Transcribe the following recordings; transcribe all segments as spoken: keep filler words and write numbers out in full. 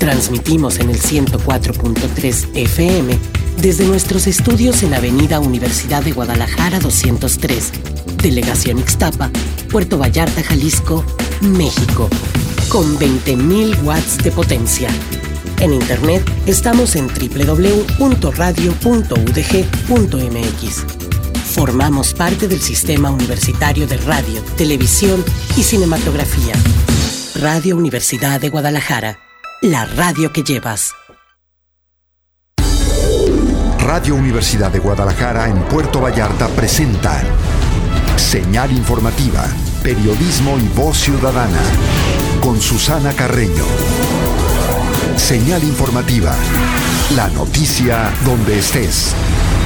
Transmitimos en el ciento cuatro punto tres F M desde nuestros estudios en Avenida Universidad de Guadalajara doscientos tres, Delegación Ixtapa, Puerto Vallarta, Jalisco, México, con veinte mil watts de potencia. En internet estamos en doble u doble u doble u punto radio punto u d g punto m x. Formamos parte del Sistema Universitario de Radio, Televisión y Cinematografía. Radio Universidad de Guadalajara, la radio que llevas. Radio Universidad de Guadalajara en Puerto Vallarta presenta Señal Informativa, Periodismo y Voz Ciudadana, con Susana Carreño. Señal Informativa, la noticia donde estés.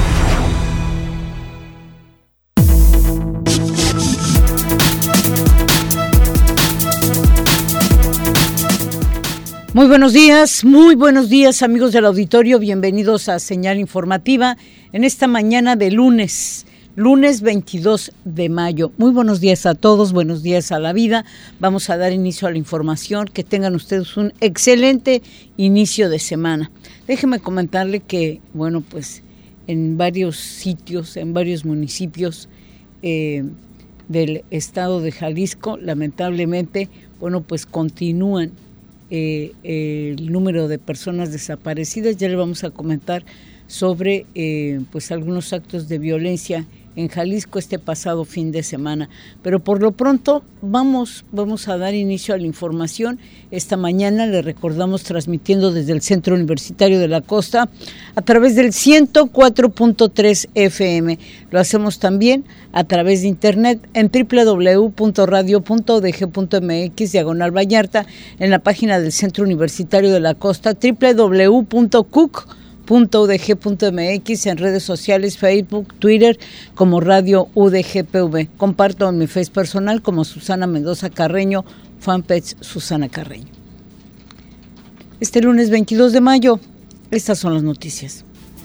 Muy buenos días, muy buenos días amigos del auditorio, bienvenidos a Señal Informativa en esta mañana de lunes, lunes veintidós de mayo. Muy buenos días a todos, buenos días a la vida. Vamos a dar inicio a la información, que tengan ustedes un excelente inicio de semana. Déjenme comentarle que, bueno, pues en varios sitios, en varios municipios eh, del estado de Jalisco, lamentablemente, bueno, pues continúan Eh, eh, el número de personas desaparecidas. Ya le vamos a comentar sobre eh, pues algunos actos de violencia en Jalisco este pasado fin de semana. Pero por lo pronto vamos, vamos a dar inicio a la información. Esta mañana le recordamos transmitiendo desde el Centro Universitario de la Costa a través del ciento cuatro punto tres F M. Lo hacemos también a través de internet en doble u doble u doble u punto radio punto u d g punto m x diagonal Vallarta, en la página del Centro Universitario de la Costa, doble u doble u doble u punto cuc punto u d g punto m x, en redes sociales, Facebook, Twitter, como Radio U D G P V. Comparto en mi face personal como Susana Mendoza Carreño, fanpage Susana Carreño. Este lunes veintidós de mayo, estas son las noticias.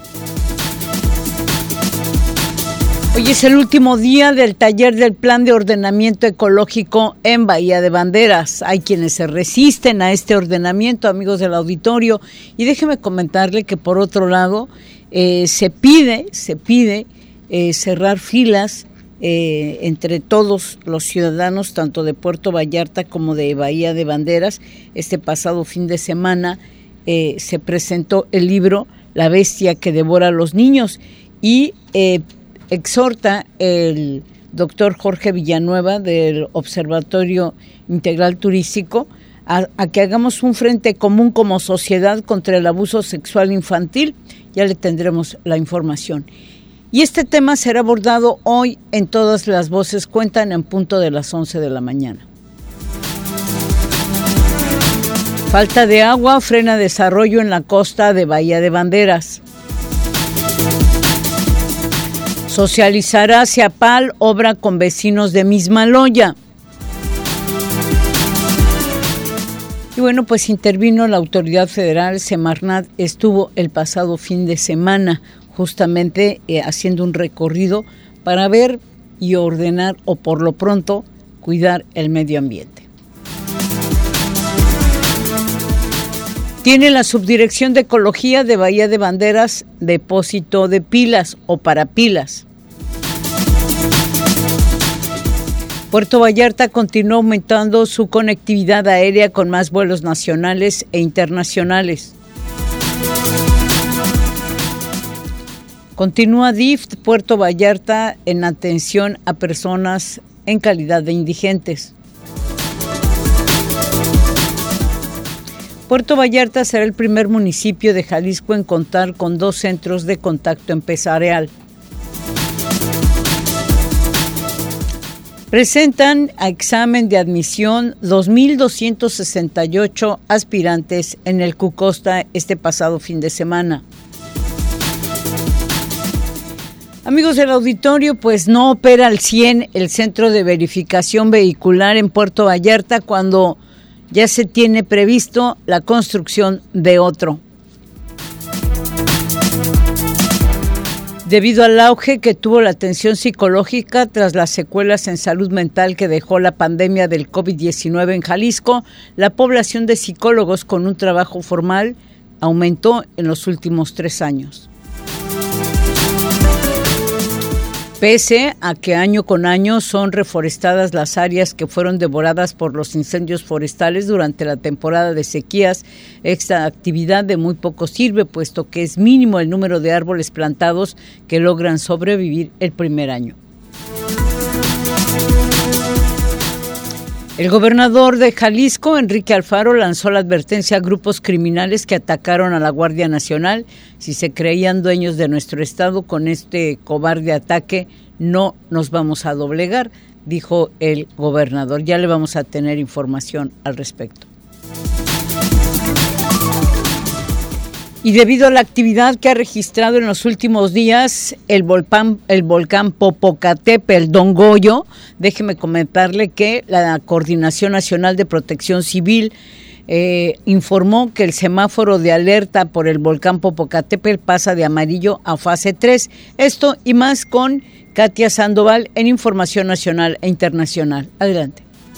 Hoy es el último día del taller del Plan de Ordenamiento Ecológico en Bahía de Banderas. Hay quienes se resisten a este ordenamiento, amigos del auditorio, y déjeme comentarle que por otro lado eh, se pide, se pide eh, cerrar filas eh, entre todos los ciudadanos, tanto de Puerto Vallarta como de Bahía de Banderas. Este pasado fin de semana eh, se presentó el libro La bestia que devora a los niños y eh, exhorta el doctor Jorge Villanueva del Observatorio Integral Turístico a, a que hagamos un frente común como sociedad contra el abuso sexual infantil. Ya le tendremos la información. Y este tema será abordado hoy en Todas las Voces Cuentan en punto de las once de la mañana. Falta de agua frena desarrollo en la costa de Bahía de Banderas. Socializará Ciapal obra con vecinos de Mismaloya. Y bueno, pues intervino la autoridad federal. Semarnat estuvo el pasado fin de semana justamente eh, haciendo un recorrido para ver y ordenar, o por lo pronto cuidar el medio ambiente. Tiene la Subdirección de Ecología de Bahía de Banderas depósito de pilas o para pilas. Puerto Vallarta continúa aumentando su conectividad aérea con más vuelos nacionales e internacionales. Continúa D I F T Puerto Vallarta en atención a personas en calidad de indigentes. Puerto Vallarta será el primer municipio de Jalisco en contar con dos centros de contacto empresarial. Presentan a examen de admisión dos mil doscientos sesenta y ocho aspirantes en el Cucosta este pasado fin de semana. Amigos del auditorio, pues no opera al cien el centro de verificación vehicular en Puerto Vallarta cuando ya se tiene previsto la construcción de otro. Debido al auge que tuvo la atención psicológica tras las secuelas en salud mental que dejó la pandemia del COVID diecinueve en Jalisco, la población de psicólogos con un trabajo formal aumentó en los últimos tres años. Pese a que año con año son reforestadas las áreas que fueron devoradas por los incendios forestales durante la temporada de sequías, esta actividad de muy poco sirve, puesto que es mínimo el número de árboles plantados que logran sobrevivir el primer año. El gobernador de Jalisco, Enrique Alfaro, lanzó la advertencia a grupos criminales que atacaron a la Guardia Nacional. Si se creían dueños de nuestro estado, con este cobarde ataque no nos vamos a doblegar, dijo el gobernador. Ya le vamos a tener información al respecto. Y debido a la actividad que ha registrado en los últimos días el volcán, el volcán Popocatépetl, Don Goyo, déjeme comentarle que la Coordinación Nacional de Protección Civil eh, informó que el semáforo de alerta por el volcán Popocatépetl pasa de amarillo a fase tres. Esto y más con Katia Sandoval en Información Nacional e Internacional. Adelante.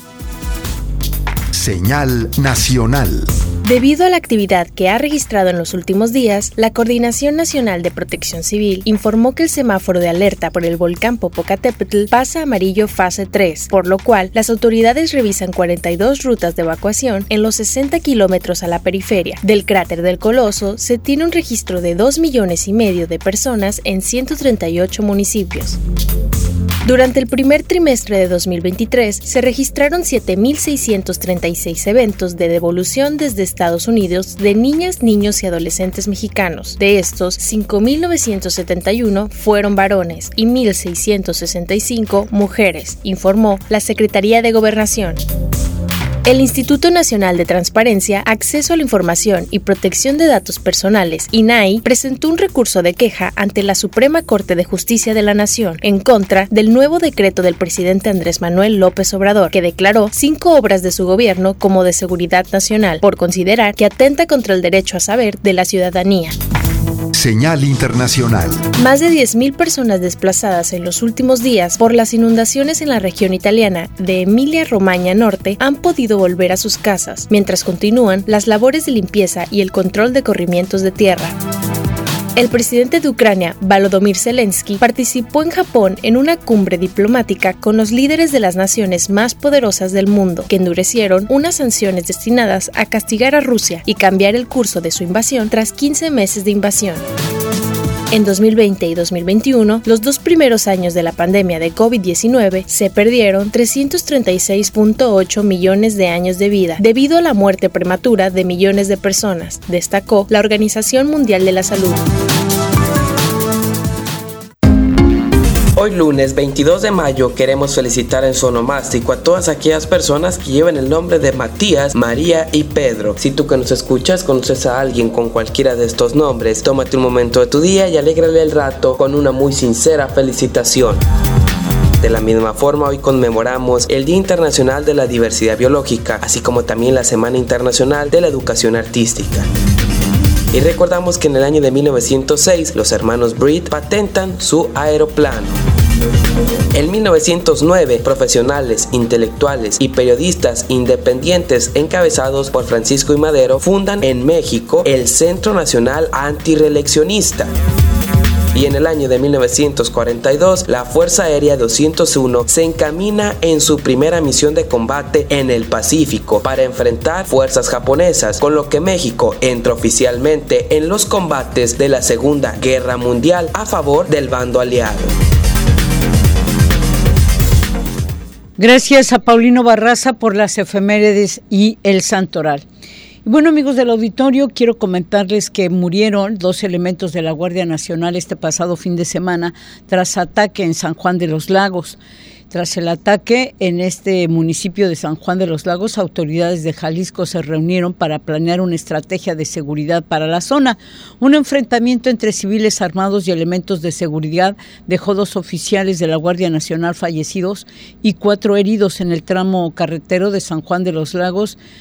Señal nacional. Debido a la actividad que ha registrado en los últimos días, la Coordinación Nacional de Protección Civil informó que el semáforo de alerta por el volcán Popocatépetl pasa a amarillo fase tres, por lo cual las autoridades revisan cuarenta y dos rutas de evacuación en los sesenta kilómetros a la periferia. Del cráter del Coloso se tiene un registro de dos millones y medio de personas en ciento treinta y ocho municipios. Durante el primer trimestre de dos mil veintitrés se registraron siete mil seiscientos treinta y seis eventos de devolución desde Estados Unidos de niñas, niños y adolescentes mexicanos. De estos, cinco mil novecientos setenta y uno fueron varones y mil seiscientos sesenta y cinco mujeres, informó la Secretaría de Gobernación. El Instituto Nacional de Transparencia, Acceso a la Información y Protección de Datos Personales, I N A I, presentó un recurso de queja ante la Suprema Corte de Justicia de la Nación en contra del nuevo decreto del presidente Andrés Manuel López Obrador, que declaró cinco obras de su gobierno como de seguridad nacional por considerar que atenta contra el derecho a saber de la ciudadanía. Señal internacional. Más de diez mil personas desplazadas en los últimos días por las inundaciones en la región italiana de Emilia-Romagna Norte han podido volver a sus casas, mientras continúan las labores de limpieza y el control de corrimientos de tierra. El presidente de Ucrania, Volodymyr Zelensky, participó en Japón en una cumbre diplomática con los líderes de las naciones más poderosas del mundo, que endurecieron unas sanciones destinadas a castigar a Rusia y cambiar el curso de su invasión tras quince meses de invasión. En dos mil veinte y dos mil veintiuno, los dos primeros años de la pandemia de COVID diecinueve, se perdieron trescientos treinta y seis punto ocho millones de años de vida debido a la muerte prematura de millones de personas, destacó la Organización Mundial de la Salud. Hoy lunes veintidós de mayo queremos felicitar en su onomástico a todas aquellas personas que llevan el nombre de Matías, María y Pedro. Si tú que nos escuchas conoces a alguien con cualquiera de estos nombres, tómate un momento de tu día y alégrale el rato con una muy sincera felicitación. De la misma forma, hoy conmemoramos el Día Internacional de la Diversidad Biológica, así como también la Semana Internacional de la Educación Artística. Y recordamos que en el año de mil novecientos seis los hermanos Wright patentan su aeroplano. En mil novecientos nueve, profesionales, intelectuales y periodistas independientes encabezados por Francisco I. Madero fundan en México el Centro Nacional Antirreeleccionista. Y en el año de mil novecientos cuarenta y dos, la Fuerza Aérea doscientos uno se encamina en su primera misión de combate en el Pacífico para enfrentar fuerzas japonesas, con lo que México entra oficialmente en los combates de la Segunda Guerra Mundial a favor del bando aliado. Gracias a Paulino Barraza por las efemérides y el santoral. Bueno, amigos del auditorio, quiero comentarles que murieron dos elementos de la Guardia Nacional este pasado fin de semana tras ataque en San Juan de los Lagos. Tras el ataque en este municipio de San Juan de los Lagos, autoridades de Jalisco se reunieron para planear una estrategia de seguridad para la zona. Un enfrentamiento entre civiles armados y elementos de seguridad dejó dos oficiales de la Guardia Nacional fallecidos y cuatro heridos en el tramo carretero de San Juan de los Lagos,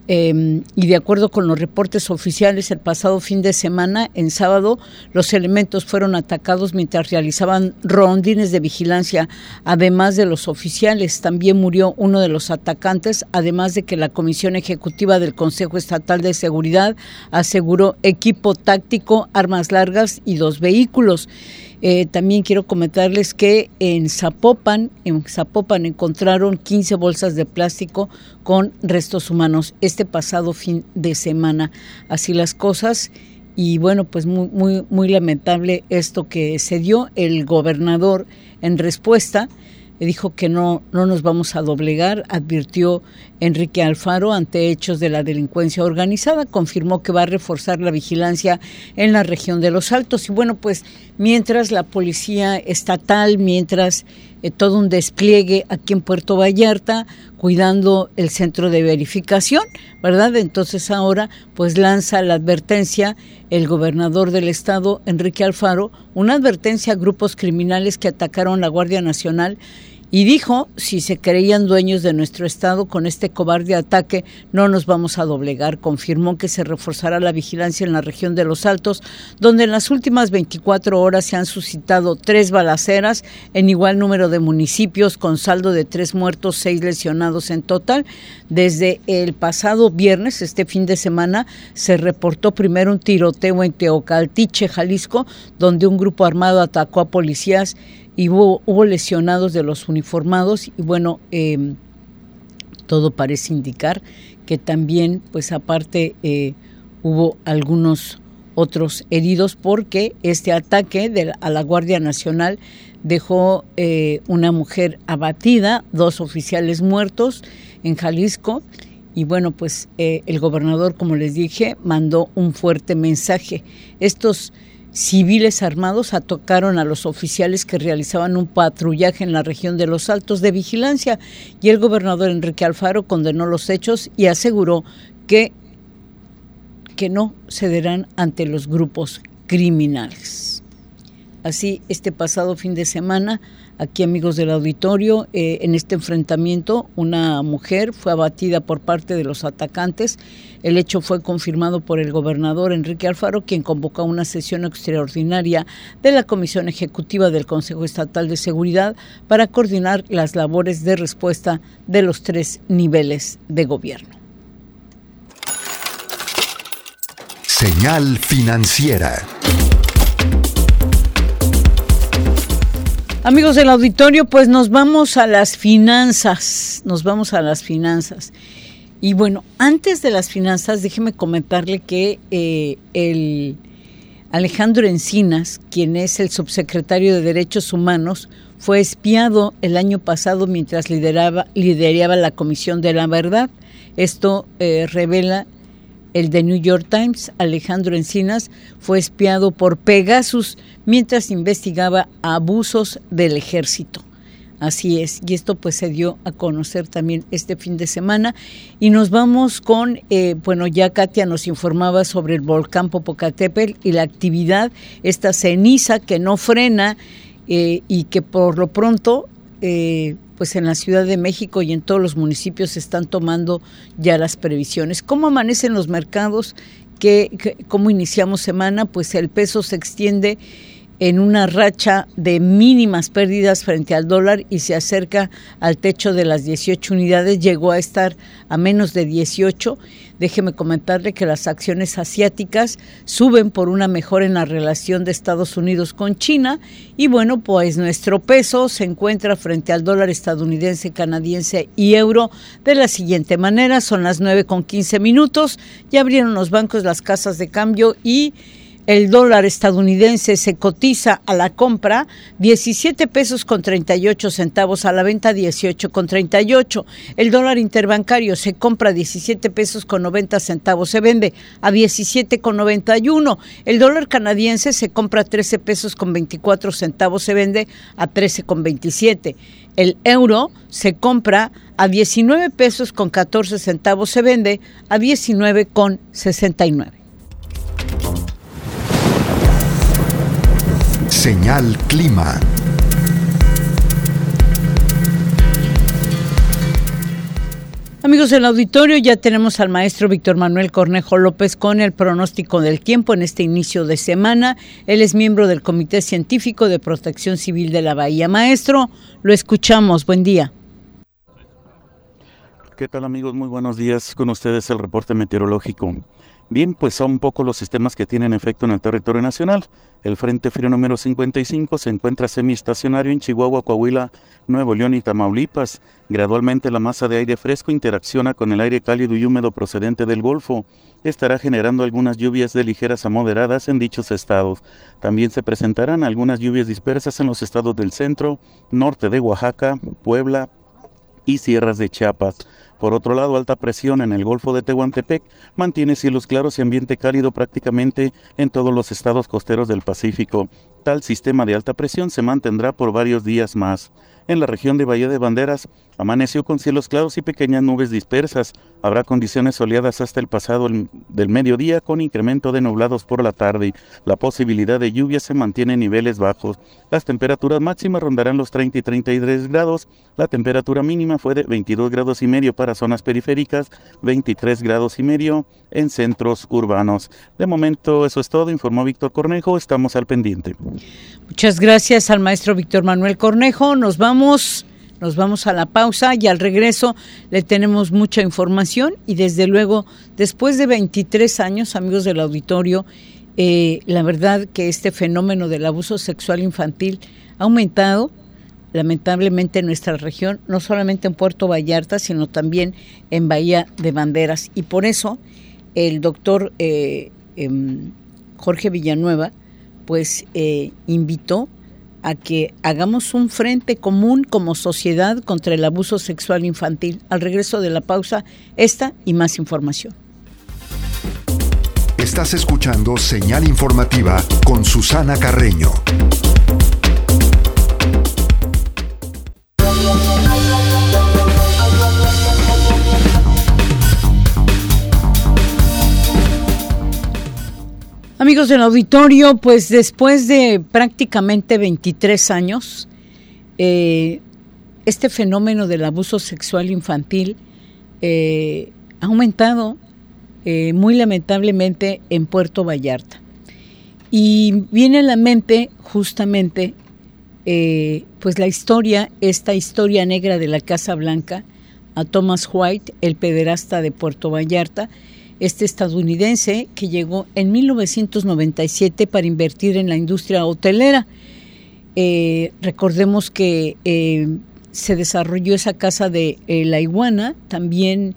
Eh, y de acuerdo con los reportes oficiales, el pasado fin de semana, en sábado, los elementos fueron atacados mientras realizaban rondines de vigilancia, además de los oficiales. También murió uno de los atacantes, además de que la Comisión Ejecutiva del Consejo Estatal de Seguridad aseguró equipo táctico, armas largas y dos vehículos. Eh, también quiero comentarles que en Zapopan, en Zapopan encontraron quince bolsas de plástico con restos humanos este pasado fin de semana. Así las cosas, y bueno, pues muy, muy, muy lamentable esto que se dio. El gobernador, en respuesta, dijo que no, no nos vamos a doblegar, advirtió Enrique Alfaro ante hechos de la delincuencia organizada, confirmó que va a reforzar la vigilancia en la región de Los Altos. Y bueno, pues mientras la policía estatal, mientras eh, todo un despliegue aquí en Puerto Vallarta, cuidando el centro de verificación, ¿verdad? Entonces ahora pues lanza la advertencia el gobernador del estado, Enrique Alfaro, una advertencia a grupos criminales que atacaron la Guardia Nacional, y dijo, si se creían dueños de nuestro estado con este cobarde ataque, no nos vamos a doblegar. Confirmó que se reforzará la vigilancia en la región de Los Altos, donde en las últimas veinticuatro horas se han suscitado tres balaceras en igual número de municipios, con saldo de tres muertos, seis lesionados en total. Desde el pasado viernes, este fin de semana, se reportó primero un tiroteo en Teocaltiche, Jalisco, donde un grupo armado atacó a policías y hubo, hubo lesionados de los uniformados. Y bueno, eh, todo parece indicar que también, pues aparte, eh, hubo algunos otros heridos, porque este ataque de, a la Guardia Nacional dejó eh, una mujer abatida, dos oficiales muertos en Jalisco. Y bueno, pues eh, el gobernador, como les dije, mandó un fuerte mensaje. Estos civiles armados atacaron a los oficiales que realizaban un patrullaje en la región de Los Altos de vigilancia, y el gobernador Enrique Alfaro condenó los hechos y aseguró que, que no cederán ante los grupos criminales. Así, este pasado fin de semana, aquí, amigos del auditorio, eh, en este enfrentamiento, una mujer fue abatida por parte de los atacantes. El hecho fue confirmado por el gobernador Enrique Alfaro, quien convocó una sesión extraordinaria de la Comisión Ejecutiva del Consejo Estatal de Seguridad para coordinar las labores de respuesta de los tres niveles de gobierno. Señal financiera. Amigos del auditorio, pues nos vamos a las finanzas, nos vamos a las finanzas. Y bueno, antes de las finanzas, déjeme comentarle que eh, el Alejandro Encinas, quien es el subsecretario de Derechos Humanos, fue espiado el año pasado mientras lideraba, lideraba la Comisión de la Verdad. Esto eh, revela el The New York Times. Alejandro Encinas fue espiado por Pegasus mientras investigaba abusos del ejército. Así es, y esto pues se dio a conocer también este fin de semana. Y nos vamos con, eh, bueno, ya Katia nos informaba sobre el volcán Popocatépetl y la actividad, esta ceniza que no frena eh, y que por lo pronto, eh, pues en la Ciudad de México y en todos los municipios se están tomando ya las previsiones. ¿Cómo amanecen los mercados? ¿Qué, qué, ¿Cómo iniciamos semana? Pues el peso se extiende en una racha de mínimas pérdidas frente al dólar y se acerca al techo de las dieciocho unidades, llegó a estar a menos de dieciocho. Déjeme comentarle que las acciones asiáticas suben por una mejora en la relación de Estados Unidos con China, y bueno, pues nuestro peso se encuentra frente al dólar estadounidense, canadiense y euro de la siguiente manera. Son las nueve con quince minutos, ya abrieron los bancos, las casas de cambio, y el dólar estadounidense se cotiza a la compra diecisiete pesos con treinta y ocho centavos, a la venta dieciocho con treinta y ocho. El dólar interbancario se compra diecisiete pesos con noventa centavos, se vende a diecisiete con noventa y uno. El dólar canadiense se compra trece pesos con veinticuatro centavos, se vende a trece con veintisiete. El euro se compra a diecinueve pesos con catorce centavos, se vende a diecinueve con sesenta y nueve. Señal Clima. Amigos del auditorio, ya tenemos al maestro Víctor Manuel Cornejo López con el pronóstico del tiempo en este inicio de semana. Él es miembro del Comité Científico de Protección Civil de la Bahía. Maestro, lo escuchamos. Buen día. ¿Qué tal, amigos? Muy buenos días. Con ustedes el reporte meteorológico. Bien, pues son un poco los sistemas que tienen efecto en el territorio nacional. El Frente Frío número cincuenta y cinco se encuentra semiestacionario en Chihuahua, Coahuila, Nuevo León y Tamaulipas. Gradualmente la masa de aire fresco interacciona con el aire cálido y húmedo procedente del Golfo. Estará generando algunas lluvias de ligeras a moderadas en dichos estados. También se presentarán algunas lluvias dispersas en los estados del centro, norte de Oaxaca, Puebla y sierras de Chiapas. Por otro lado, alta presión en el Golfo de Tehuantepec mantiene cielos claros y ambiente cálido prácticamente en todos los estados costeros del Pacífico. Tal sistema de alta presión se mantendrá por varios días más. En la región de Bahía de Banderas, amaneció con cielos claros y pequeñas nubes dispersas. Habrá condiciones soleadas hasta el pasado del mediodía con incremento de nublados por la tarde. La posibilidad de lluvia se mantiene en niveles bajos. Las temperaturas máximas rondarán los treinta y treinta y tres grados. La temperatura mínima fue de veintidós grados y medio para zonas periféricas, veintitrés grados y medio en centros urbanos. De momento eso es todo, informó Víctor Cornejo. Estamos al pendiente. Muchas gracias al maestro Víctor Manuel Cornejo. Nos vamos, nos vamos a la pausa y al regreso le tenemos mucha información y desde luego, después de veintitrés años, amigos del auditorio, eh, la verdad que este fenómeno del abuso sexual infantil ha aumentado lamentablemente en nuestra región, no solamente en Puerto Vallarta, sino también en Bahía de Banderas. Y por eso el doctor eh, eh, Jorge Villanueva pues eh, invitó a que hagamos un frente común como sociedad contra el abuso sexual infantil. Al regreso de la pausa, esta y más información. Estás escuchando Señal Informativa con Susana Carreño. Amigos del auditorio, pues después de prácticamente veintitrés años, eh, este fenómeno del abuso sexual infantil eh, ha aumentado eh, muy lamentablemente en Puerto Vallarta. Y viene a la mente justamente eh, pues la historia, esta historia negra de la Casa Blanca, a Thomas White, el pederasta de Puerto Vallarta, este estadounidense que llegó en mil novecientos noventa y siete para invertir en la industria hotelera. Eh, recordemos que eh, se desarrolló esa casa de eh, La Iguana, también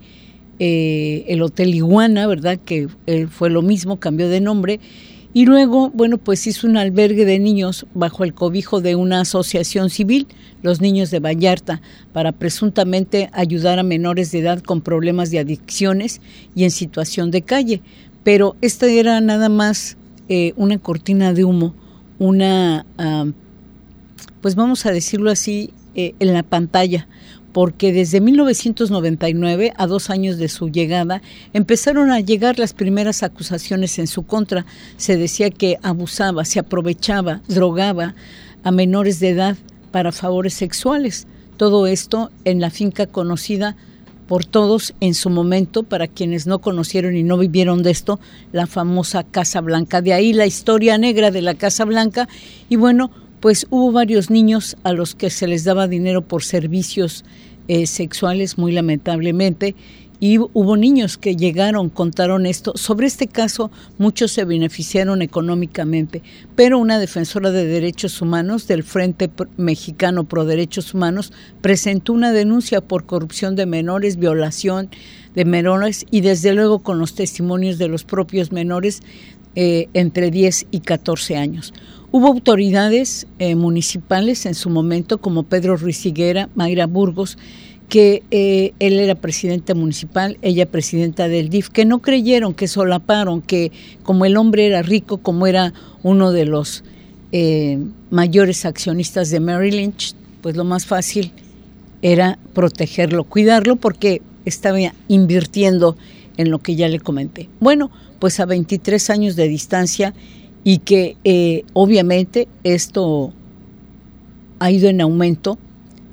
eh, el Hotel Iguana, ¿verdad? Que eh, fue lo mismo, cambió de nombre. Y luego, bueno, pues hizo un albergue de niños bajo el cobijo de una asociación civil, los Niños de Vallarta, para presuntamente ayudar a menores de edad con problemas de adicciones y en situación de calle. Pero esta era nada más eh, una cortina de humo, una, uh, pues vamos a decirlo así, eh, en la pantalla, porque desde mil novecientos noventa y nueve, a dos años de su llegada, empezaron a llegar las primeras acusaciones en su contra. Se decía que abusaba, se aprovechaba, drogaba a menores de edad para favores sexuales. Todo esto en la finca conocida por todos en su momento, para quienes no conocieron y no vivieron de esto, la famosa Casa Blanca. De ahí la historia negra de la Casa Blanca. Y bueno, pues hubo varios niños a los que se les daba dinero por servicios eh, sexuales, muy lamentablemente, y hubo niños que llegaron, contaron esto. Sobre este caso, muchos se beneficiaron económicamente, pero una defensora de derechos humanos del Frente Mexicano Pro Derechos Humanos presentó una denuncia por corrupción de menores, violación de menores, y desde luego con los testimonios de los propios menores eh, entre diez y catorce años. Hubo autoridades eh, municipales en su momento, como Pedro Ruiz Higuera, Mayra Burgos, que eh, él era presidente municipal, ella presidenta del D I F, que no creyeron, que solaparon, que como el hombre era rico, como era uno de los eh, mayores accionistas de Merrill Lynch, pues lo más fácil era protegerlo, cuidarlo, porque estaba invirtiendo en lo que ya le comenté. Bueno, pues a veintitrés años de distancia, y que eh, obviamente esto ha ido en aumento.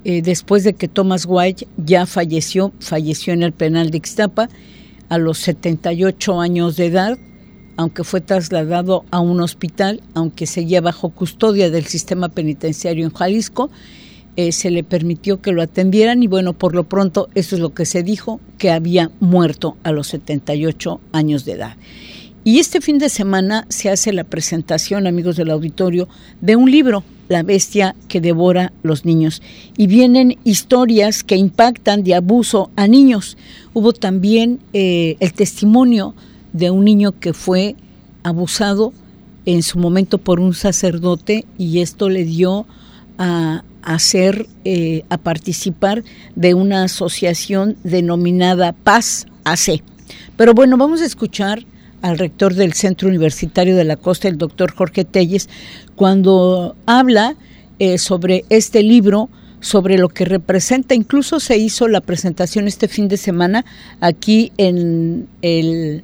eh, después de que Thomas White ya falleció, falleció en el penal de Ixtapa a los setenta y ocho años de edad, aunque fue trasladado a un hospital, aunque seguía bajo custodia del sistema penitenciario en Jalisco, eh, se le permitió que lo atendieran y bueno, por lo pronto eso es lo que se dijo, que había muerto a los setenta y ocho años de edad. Y este fin de semana se hace la presentación, amigos del auditorio, de un libro, La bestia que devora los niños. Y vienen historias que impactan de abuso a niños. Hubo también eh, el testimonio de un niño que fue abusado en su momento por un sacerdote y esto le dio a hacer, eh, a participar de una asociación denominada Paz A C. Pero bueno, vamos a escuchar al rector del Centro Universitario de la Costa, el doctor Jorge Telles, cuando habla eh, sobre este libro, sobre lo que representa. Incluso se hizo la presentación este fin de semana aquí en el,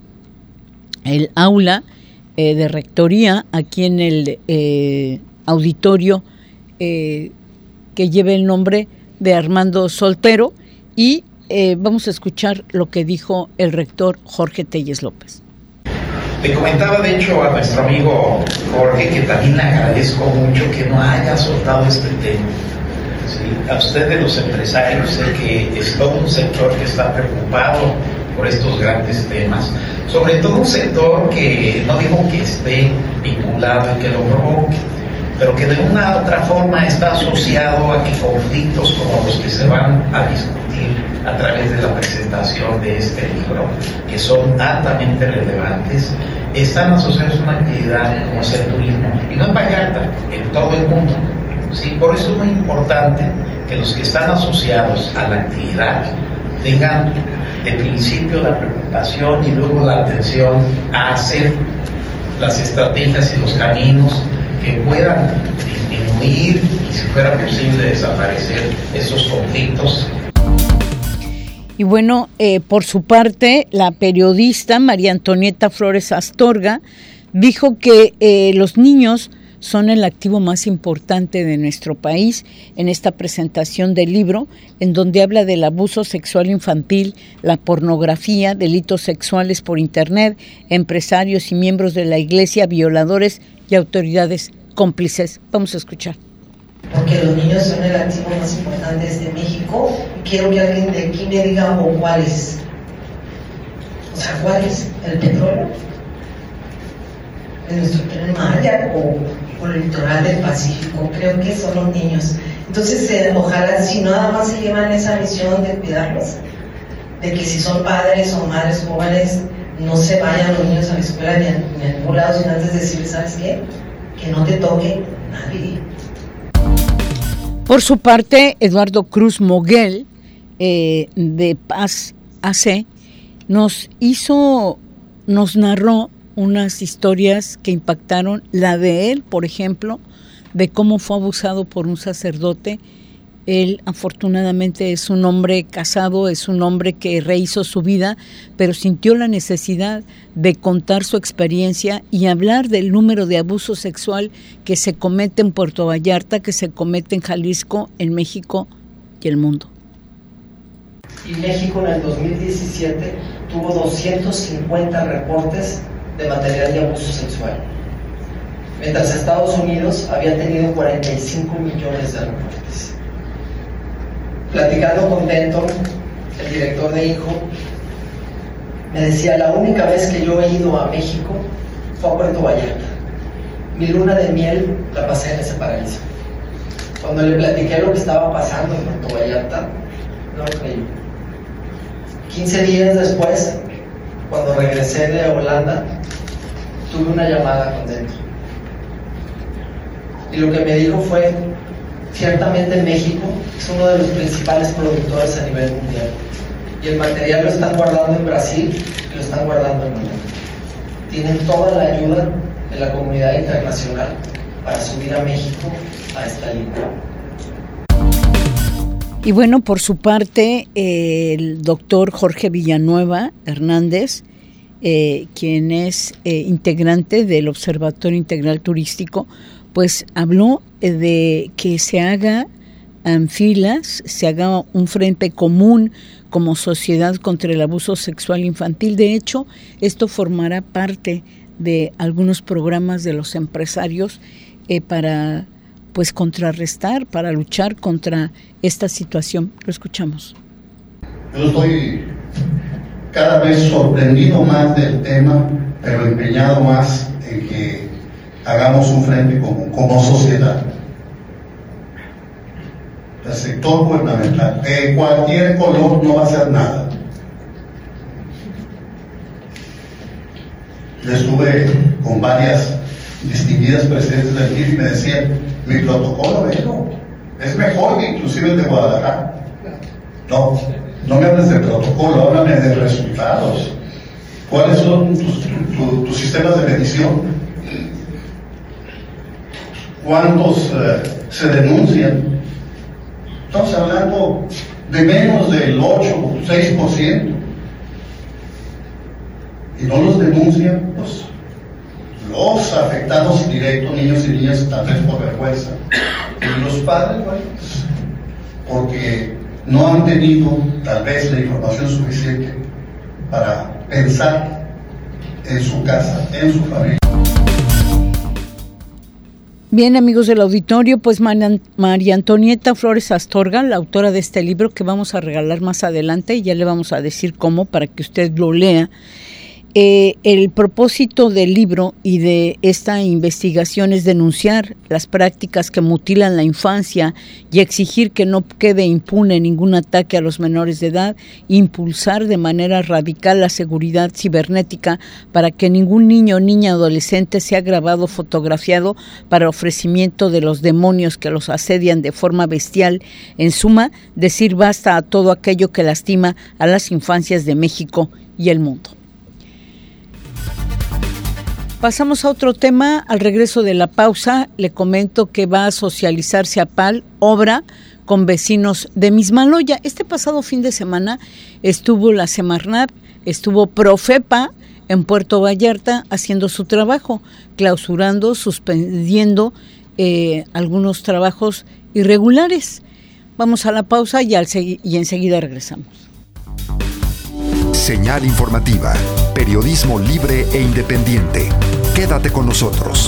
el aula eh, de rectoría, aquí en el eh, auditorio eh, que lleva el nombre de Armando Soltero, y eh, vamos a escuchar lo que dijo el rector Jorge Telles López. Le comentaba de hecho a nuestro amigo Jorge que también le agradezco mucho que no haya soltado este tema. ¿Sí? A ustedes los empresarios, sé que es todo un sector que está preocupado por estos grandes temas, sobre todo un sector que no digo que esté vinculado y que lo provoque, pero que de una u otra forma está asociado a que conflictos como los que se van a discutir a través de la presentación de este libro, que son altamente relevantes, están asociados a una actividad como es el turismo, y no en Vallarta, en todo el mundo. ¿Sí? Por eso es muy importante que los que están asociados a la actividad tengan de principio la preocupación y luego la atención a hacer las estrategias y los caminos que puedan disminuir y, si fuera posible, desaparecer esos conflictos. Y bueno, eh, por su parte, la periodista María Antonieta Flores Astorga dijo que eh, los niños son el activo más importante de nuestro país en esta presentación del libro, en donde habla del abuso sexual infantil, la pornografía, delitos sexuales por internet, empresarios y miembros de la iglesia, violadores y autoridades cómplices. Vamos a escuchar. Porque los niños son el activo más importante de México. Quiero que alguien de aquí me diga o cuál es. O sea, ¿cuál es? ¿El petróleo? ¿En nuestro tren Maya o, o el litoral del Pacífico? Creo que son los niños. Entonces, eh, ojalá si nada más se llevan esa misión de cuidarlos, de que si son padres o madres jóvenes, no se vayan los niños a la escuela ni a, ni a ningún lado, sino antes de decirles, ¿sabes qué? Que no te toque nadie. Por su parte, Eduardo Cruz Moguel, eh, de Paz A C, nos hizo, nos narró unas historias que impactaron, la de él, por ejemplo, de cómo fue abusado por un sacerdote. Él afortunadamente es un hombre casado, es un hombre que rehizo su vida, pero sintió la necesidad de contar su experiencia y hablar del número de abuso sexual que se comete en Puerto Vallarta, que se comete en Jalisco, en México y el mundo. Y México en el dos mil diecisiete tuvo doscientos cincuenta reportes de material de abuso sexual, mientras Estados Unidos había tenido cuarenta y cinco millones de reportes. Platicando con Denton, el director de Hijo, me decía, la única vez que yo he ido a México fue a Puerto Vallarta. Mi luna de miel la pasé en ese paraíso. Cuando le platiqué lo que estaba pasando en Puerto Vallarta, no lo creí. quince días después, cuando regresé de Holanda, tuve una llamada con Denton. Y lo que me dijo fue, ciertamente México es uno de los principales productores a nivel mundial. Y el material lo están guardando en Brasil y lo están guardando en Holanda. Tienen toda la ayuda de la comunidad internacional para subir a México a esta línea. Y bueno, por su parte, eh, el doctor Jorge Villanueva Hernández, eh, quien es eh, integrante del Observatorio Integral Turístico, pues habló de que se haga en filas, se haga un frente común como sociedad contra el abuso sexual infantil. De hecho, esto formará parte de algunos programas de los empresarios eh, para pues contrarrestar, para luchar contra esta situación. Lo escuchamos. Yo estoy cada vez sorprendido más del tema, pero empeñado más en que hagamos un frente común como sociedad. El sector gubernamental de cualquier color no va a hacer nada. Yo estuve con varias distinguidas presidentes del I F y me decían, mi protocolo, bueno, es mejor que inclusive el de Guadalajara. No, no me hables de protocolo, háblame de resultados. ¿Cuáles son tus, tu, tus sistemas de medición? ¿Cuántos uh, se denuncian? Estamos hablando de menos del ocho o seis por ciento. Y no los denuncian los, los afectados directos, niños y niñas, tal vez por vergüenza. Y los padres, bueno, pues, porque no han tenido tal vez la información suficiente para pensar en su casa, en su familia. Bien, amigos del auditorio, pues María Antonieta Flores Astorga, la autora de este libro que vamos a regalar más adelante, y ya le vamos a decir cómo para que usted lo lea. Eh, el propósito del libro y de esta investigación es denunciar las prácticas que mutilan la infancia y exigir que no quede impune ningún ataque a los menores de edad, impulsar de manera radical la seguridad cibernética para que ningún niño, niña, adolescente sea grabado o fotografiado para ofrecimiento de los demonios que los asedian de forma bestial. En suma, decir basta a todo aquello que lastima a las infancias de México y el mundo. Pasamos a otro tema. Al regreso de la pausa, le comento que va a socializarse a P A L, obra con vecinos de Mismaloya. Este pasado fin de semana estuvo la Semarnat, estuvo Profepa en Puerto Vallarta haciendo su trabajo, clausurando, suspendiendo eh, algunos trabajos irregulares. Vamos a la pausa y, al segui- y enseguida regresamos. Señal informativa, periodismo libre e independiente. Quédate con nosotros.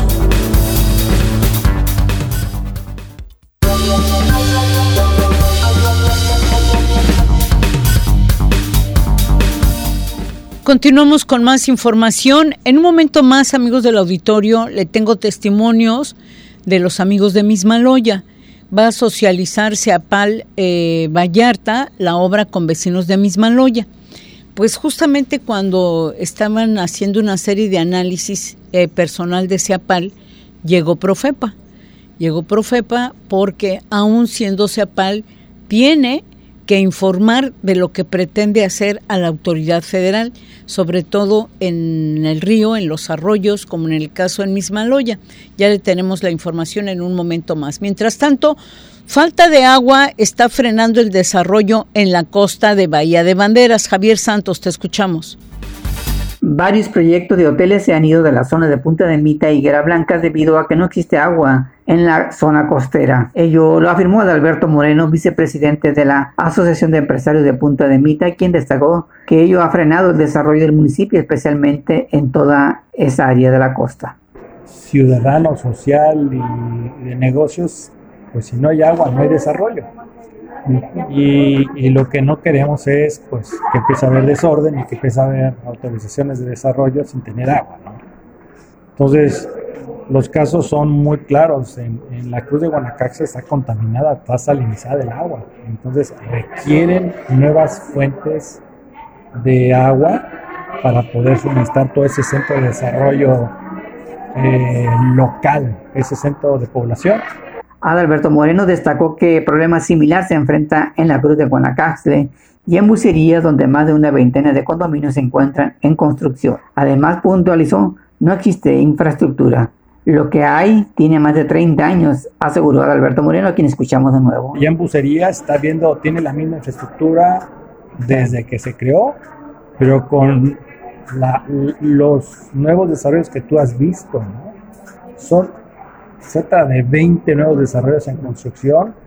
Continuamos con más información. En un momento más, amigos del auditorio, le tengo testimonios de los amigos de Mismaloya. Va a socializarse a P A L eh, Vallarta la obra con vecinos de Mismaloya. Pues justamente cuando estaban haciendo una serie de análisis eh, personal de CEAPAL, llegó Profepa. Llegó Profepa porque aún siendo CEAPAL, tiene que informar de lo que pretende hacer a la autoridad federal, sobre todo en el río, en los arroyos, como en el caso en Mismaloya. Ya le tenemos la información en un momento más. Mientras tanto, falta de agua está frenando el desarrollo en la costa de Bahía de Banderas. Javier Santos, te escuchamos. Varios proyectos de hoteles se han ido de la zona de Punta de Mita y Higuera Blanca debido a que no existe agua en la zona costera. Ello lo afirmó Adalberto Moreno, vicepresidente de la Asociación de Empresarios de Punta de Mita, quien destacó que ello ha frenado el desarrollo del municipio, especialmente en toda esa área de la costa. Ciudadano, social y de negocios, pues si no hay agua no hay desarrollo. Y, y lo que no queremos es pues que empiece a haber desorden y que empiece a haber autorizaciones de desarrollo sin tener agua, ¿no? Entonces, los casos son muy claros. En, en la Cruz de Guanacaste está contaminada, está salinizada el agua. Entonces, requieren nuevas fuentes de agua para poder suministrar todo ese centro de desarrollo eh, local, ese centro de población. Adalberto Moreno destacó que problema similar se enfrenta en la Cruz de Guanacaste y en Bucerías, donde más de una veintena de condominios se encuentran en construcción. Además, puntualizó, no existe infraestructura. Lo que hay tiene más de treinta años, aseguró Adalberto Moreno, a quien escuchamos de nuevo. Ya en Bucerías está viendo, tiene la misma infraestructura desde que se creó, pero con la, los nuevos desarrollos que tú has visto, ¿no? Son cerca de veinte nuevos desarrollos en construcción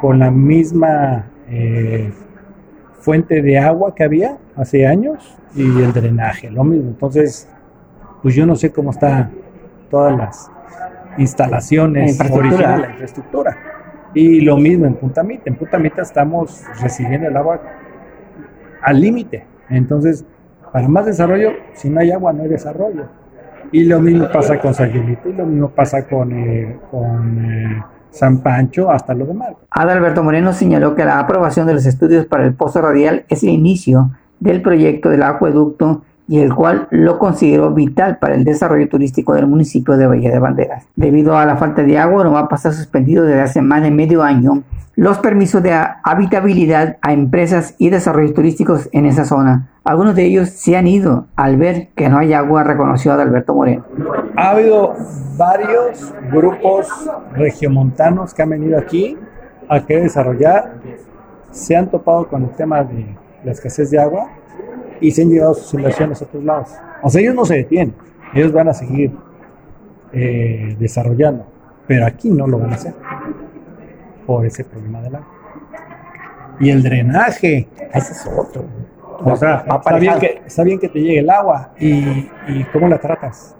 con la misma eh, fuente de agua que había hace años y el drenaje, lo mismo. Entonces, pues yo no sé cómo está todas las instalaciones originales, la infraestructura. Y lo mismo en Punta Mita. En Punta Mita estamos recibiendo el agua al límite. Entonces, para más desarrollo, si no hay agua, no hay desarrollo. Y lo mismo pasa con Sayulita, y lo mismo pasa con, eh, con eh, San Pancho, hasta lo demás. Adalberto Moreno señaló que la aprobación de los estudios para el pozo radial es el inicio del proyecto del acueducto y el cual lo consideró vital para el desarrollo turístico del municipio de Bahía de Banderas. Debido a la falta de agua, no va a pasar suspendido desde hace más de medio año los permisos de habitabilidad a empresas y desarrollos turísticos en esa zona. Algunos de ellos se han ido al ver que no hay agua, reconoció Adalberto Moreno. Ha habido varios grupos regiomontanos que han venido aquí a querer desarrollar, se han topado con el tema de la escasez de agua y se han llevado sus inversiones a otros lados. O sea, ellos no se detienen, ellos van a seguir eh, desarrollando, pero aquí no lo van a hacer por ese problema del agua. Y el drenaje, ese es otro. O sea, está bien, que, está bien que te llegue el agua y, y ¿cómo la tratas?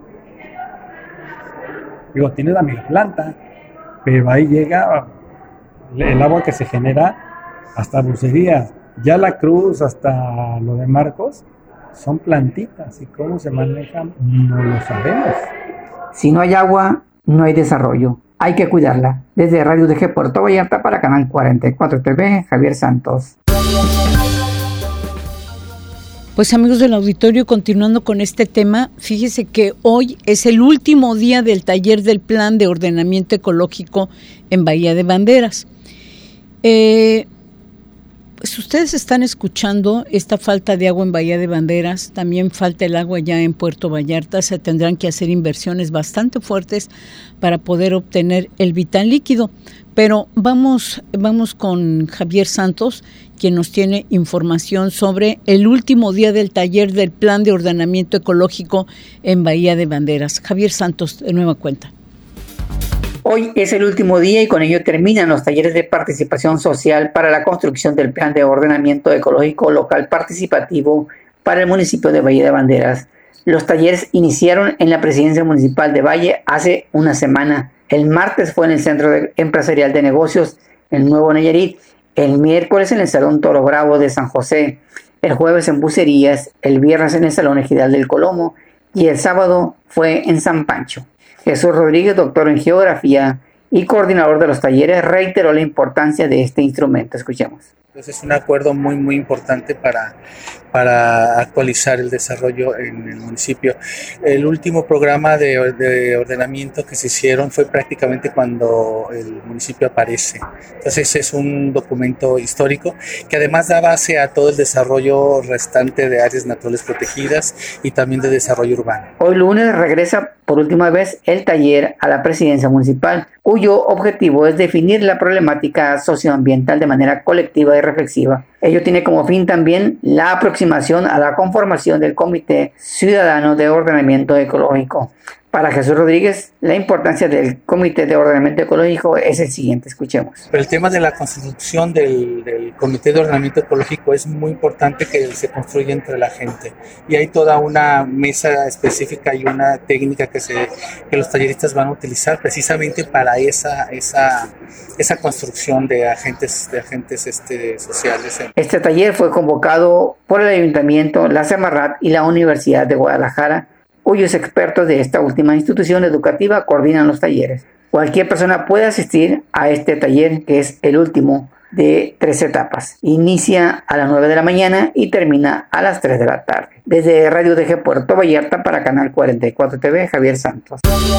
Digo, tienes la mega planta, pero ahí llega el agua que se genera hasta Bucerías. Ya la Cruz hasta lo de Marcos son plantitas y cómo se manejan no lo sabemos. Si no hay agua, no hay desarrollo. Hay que cuidarla. Desde Radio D G Puerto Vallarta para Canal cuarenta y cuatro T V, Javier Santos. Pues amigos del auditorio, continuando con este tema, fíjese que hoy es el último día del taller del Plan de Ordenamiento Ecológico en Bahía de Banderas. Eh, pues ustedes están escuchando esta falta de agua en Bahía de Banderas, también falta el agua ya en Puerto Vallarta, se tendrán que hacer inversiones bastante fuertes para poder obtener el vital líquido. Pero vamos, vamos con Javier Santos, quien nos tiene información sobre el último día del taller del Plan de Ordenamiento Ecológico en Bahía de Banderas. Javier Santos, de nueva cuenta. Hoy es el último día y con ello terminan los talleres de participación social para la construcción del Plan de Ordenamiento Ecológico Local Participativo para el municipio de Bahía de Banderas. Los talleres iniciaron en la Presidencia Municipal de Valle hace una semana. El martes fue en el Centro Empresarial de Negocios, el Nuevo Nayarit, el miércoles en el Salón Toro Bravo de San José, el jueves en Bucerías, el viernes en el Salón Ejidal del Colomo y el sábado fue en San Pancho. Jesús Rodríguez, doctor en Geografía y coordinador de los talleres, reiteró la importancia de este instrumento. Escuchemos. Entonces es un acuerdo muy muy importante para, para actualizar el desarrollo en el municipio. El último programa de, de ordenamiento que se hicieron fue prácticamente cuando el municipio aparece. Entonces es un documento histórico que además da base a todo el desarrollo restante de áreas naturales protegidas y también de desarrollo urbano. Hoy lunes regresa por última vez el taller a la Presidencia Municipal, cuyo objetivo es definir la problemática socioambiental de manera colectiva y reflexiva. Ello tiene como fin también la aproximación a la conformación del Comité Ciudadano de Ordenamiento Ecológico. Para Jesús Rodríguez, la importancia del Comité de Ordenamiento Ecológico es el siguiente, escuchemos. Pero el tema de la constitución del, del Comité de Ordenamiento Ecológico es muy importante que se construya entre la gente. Y hay toda una mesa específica y una técnica que, se, que los talleristas van a utilizar precisamente para esa, esa, esa construcción de agentes, de agentes este, sociales. Este taller fue convocado por el Ayuntamiento, la Semarnat y la Universidad de Guadalajara, cuyos expertos de esta última institución educativa coordinan los talleres. Cualquier persona puede asistir a este taller, que es el último de tres etapas. Inicia a las nueve de la mañana y termina a las tres de la tarde. Desde Radio D G Puerto Vallarta para Canal cuarenta y cuatro T V, Javier Santos.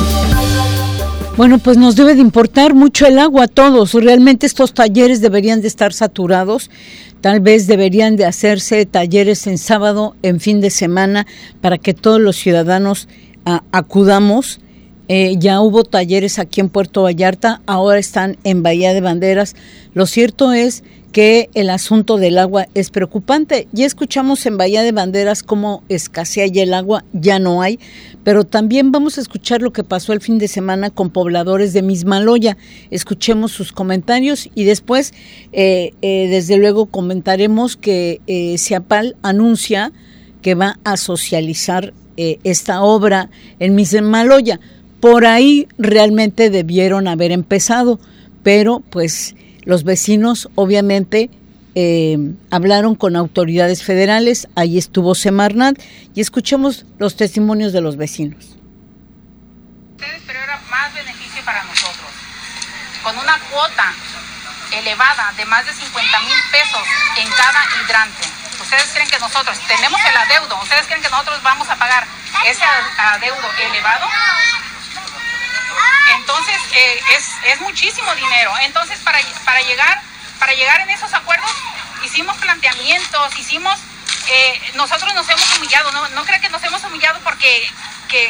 Bueno, pues nos debe de importar mucho el agua a todos. Realmente estos talleres deberían de estar saturados. Tal vez deberían de hacerse talleres en sábado, en fin de semana, para que todos los ciudadanos a, acudamos. Eh, ya hubo talleres aquí en Puerto Vallarta, ahora están en Bahía de Banderas. Lo cierto es que el asunto del agua es preocupante. Ya escuchamos en Bahía de Banderas cómo escasea ya el agua, ya no hay, pero también vamos a escuchar lo que pasó el fin de semana con pobladores de Mismaloya. Escuchemos sus comentarios y después, eh, eh, desde luego, comentaremos que eh, Ceapal anuncia que va a socializar eh, esta obra en Mismaloya. Por ahí realmente debieron haber empezado, pero pues los vecinos obviamente eh, hablaron con autoridades federales, ahí estuvo Semarnat y escuchemos los testimonios de los vecinos. Pero era más beneficio para nosotros, con una cuota elevada de más de cincuenta mil pesos en cada hidrante. ¿Ustedes creen que nosotros tenemos el adeudo? ¿Ustedes creen que nosotros vamos a pagar ese adeudo elevado? Entonces eh, es, es muchísimo dinero. Entonces para, para, llegar, para llegar en esos acuerdos hicimos planteamientos, hicimos, eh, nosotros nos hemos humillado, no, no creo que nos hemos humillado porque que,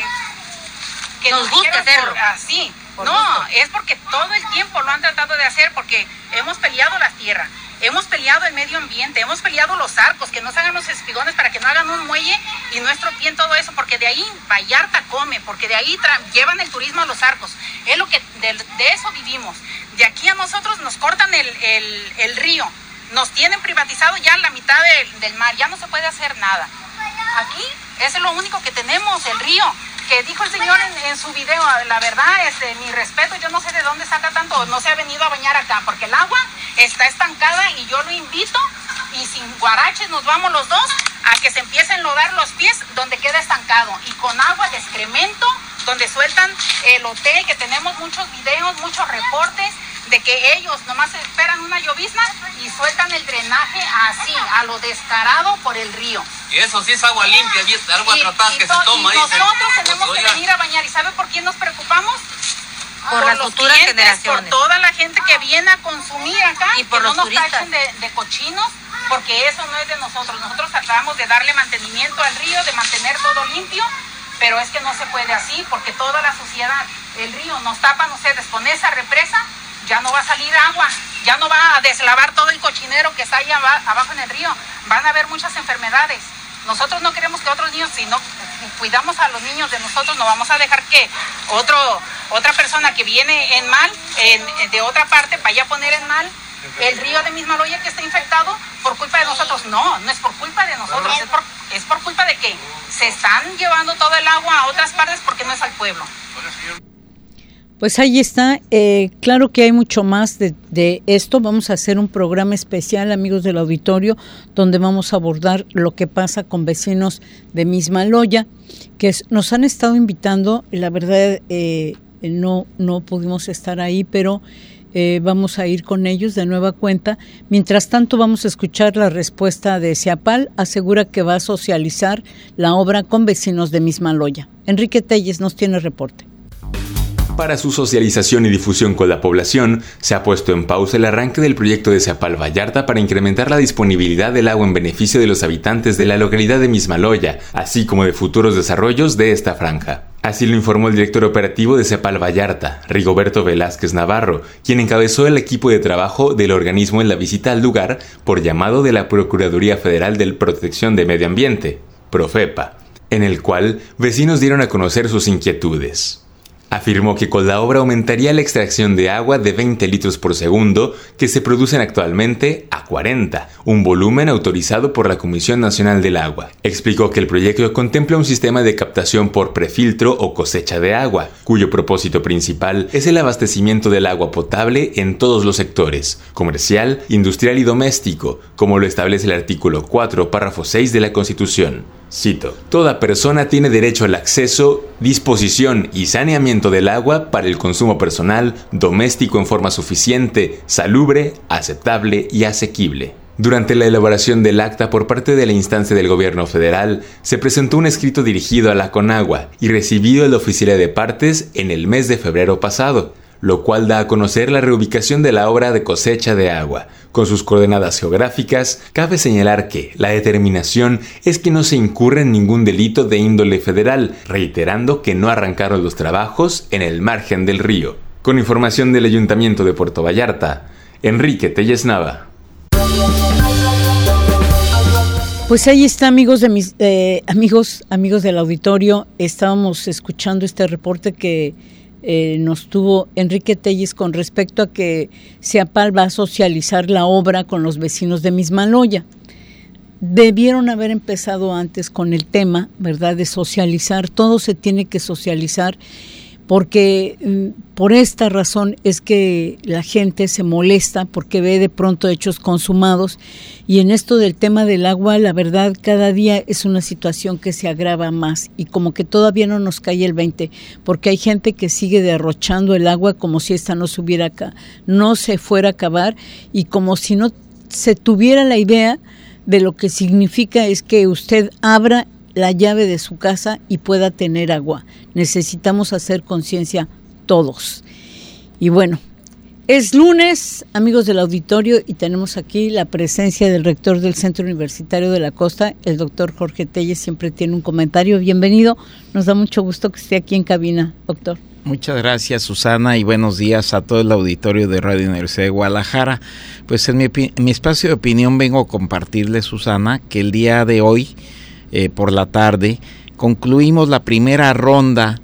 que nos, nos gusta hacerlo así, por no, gusto. Es porque todo el tiempo lo han tratado de hacer, porque hemos peleado la tierra, hemos peleado el medio ambiente, hemos peleado los arcos, que no se hagan los espigones para que no hagan un muelle y no estropeen todo eso, porque de ahí Vallarta come, porque de ahí tra- llevan el turismo a los arcos. Es lo que de, de eso vivimos. De aquí a nosotros nos cortan el, el, el río, nos tienen privatizado ya la mitad del, del mar, ya no se puede hacer nada. Aquí es lo único que tenemos, el río. Que dijo el señor en, en su video, la verdad, este, mi respeto, yo no sé de dónde saca tanto, no se ha venido a bañar acá, porque el agua está estancada y yo lo invito, y sin guaraches nos vamos los dos, a que se empiecen a enlodar los pies donde queda estancado, y con agua de excremento, donde sueltan el hotel, que tenemos muchos videos, muchos reportes, de que ellos nomás esperan una llovizna y sueltan el drenaje así, a lo descarado por el río. Y eso sí es agua limpia, agua y, tratada y que to- se toma y ahí. nosotros se... tenemos pues, que venir a bañar. ¿Y sabe por quién nos preocupamos? Por, por las los futuras clientes, generaciones. por toda la gente que viene a consumir acá, y por que los no nos turistas. tachen de, de cochinos, porque eso no es de nosotros. Nosotros tratamos de darle mantenimiento al río, de mantener todo limpio, pero es que no se puede así, porque toda la sociedad, el río, nos tapan ustedes con esa represa, ya no va a salir agua, ya no va a deslavar todo el cochinero que está ahí abajo en el río, van a haber muchas enfermedades. Nosotros no queremos que otros niños, si no cuidamos a los niños de nosotros, no vamos a dejar que otro, otra persona que viene en mal, en, de otra parte, vaya a poner en mal el río de Mismaloya que está infectado por culpa de nosotros. No, no es por culpa de nosotros, es por, es por culpa de que se están llevando todo el agua a otras partes porque no es al pueblo. Pues ahí está, eh, claro que hay mucho más de, de esto. Vamos a hacer un programa especial, amigos del auditorio, donde vamos a abordar lo que pasa con vecinos de Mismaloya, que es, nos han estado invitando, la verdad eh, no, no pudimos estar ahí, pero eh, vamos a ir con ellos de nueva cuenta. Mientras tanto vamos a escuchar la respuesta de Ceapal, asegura que va a socializar la obra con vecinos de Mismaloya. Enrique Telles nos tiene reporte. Para su socialización y difusión con la población, se ha puesto en pausa el arranque del proyecto de Ceapal Vallarta para incrementar la disponibilidad del agua en beneficio de los habitantes de la localidad de Mismaloya, así como de futuros desarrollos de esta franja. Así lo informó el director operativo de Ceapal Vallarta, Rigoberto Velázquez Navarro, quien encabezó el equipo de trabajo del organismo en la visita al lugar por llamado de la Procuraduría Federal de Protección de Medio Ambiente, Profepa, en el cual vecinos dieron a conocer sus inquietudes. Afirmó que con la obra aumentaría la extracción de agua de veinte litros por segundo que se producen actualmente a cuarenta, un volumen autorizado por la Comisión Nacional del Agua. Explicó que el proyecto contempla un sistema de captación por prefiltro o cosecha de agua, cuyo propósito principal es el abastecimiento del agua potable en todos los sectores, comercial, industrial y doméstico, como lo establece el artículo cuatro, párrafo seis de la Constitución. Cito: toda persona tiene derecho al acceso, disposición y saneamiento del agua para el consumo personal, doméstico en forma suficiente, salubre, aceptable y asequible. Durante la elaboración del acta por parte de la instancia del gobierno federal, se presentó un escrito dirigido a la Conagua y recibido en la Oficialía de Partes en el mes de febrero pasado, lo cual da a conocer la reubicación de la obra de cosecha de agua. Con sus coordenadas geográficas, cabe señalar que la determinación es que no se incurre en ningún delito de índole federal, reiterando que no arrancaron los trabajos en el margen del río. Con información del Ayuntamiento de Puerto Vallarta, Enrique Telles Nava. Pues ahí está, amigos de mis eh, amigos amigos del auditorio. Estábamos escuchando este reporte que eh, nos tuvo Enrique Telles con respecto a que Ceapal va a socializar la obra con los vecinos de Mismaloya. Debieron haber empezado antes con el tema, ¿verdad?, de socializar. Todo se tiene que socializar, porque por esta razón es que la gente se molesta porque ve de pronto hechos consumados, y en esto del tema del agua, la verdad, cada día es una situación que se agrava más, y como que todavía no nos cae el veinte, porque hay gente que sigue derrochando el agua como si esta no se hubiera acá, no se fuera a acabar, y como si no se tuviera la idea de lo que significa es que usted abra la llave de su casa y pueda tener agua. Necesitamos hacer conciencia todos. Y bueno, es lunes, amigos del auditorio, y tenemos aquí la presencia del rector del Centro Universitario de la Costa, el doctor Jorge Telles. Siempre tiene un comentario. Bienvenido, nos da mucho gusto que esté aquí en cabina, doctor. Muchas gracias, Susana, y buenos días a todo el auditorio de Radio Universidad de Guadalajara. Pues en mi, en mi espacio de opinión vengo a compartirles, Susana, que el día de hoy, Eh, por la tarde, concluimos la primera ronda